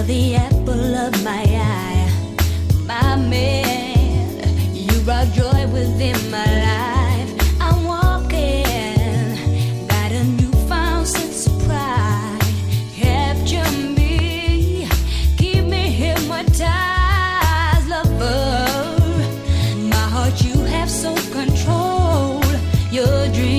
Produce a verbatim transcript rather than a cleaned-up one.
the apple of my eye. My man, you brought joy within my life. I'm walking, got a newfound sense of pride. Capture me, keep me hypnotized, lover. My heart you have so control. Your dream